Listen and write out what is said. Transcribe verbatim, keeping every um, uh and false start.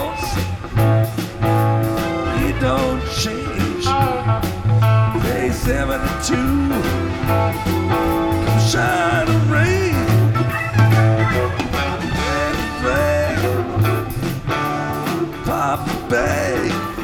walls, he don't change. Day seventy-two, come shine and rain. Red flag, pop bag.